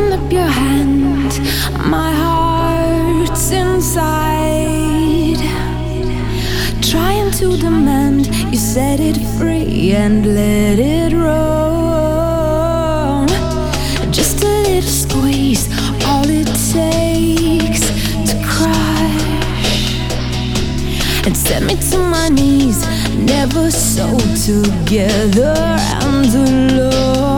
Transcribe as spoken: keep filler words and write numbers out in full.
opened up your hand, my heart's inside, trying to demand you set it free and let it roll. Just a little squeeze, all it takes to crush and set me to my knees, never so together and alone.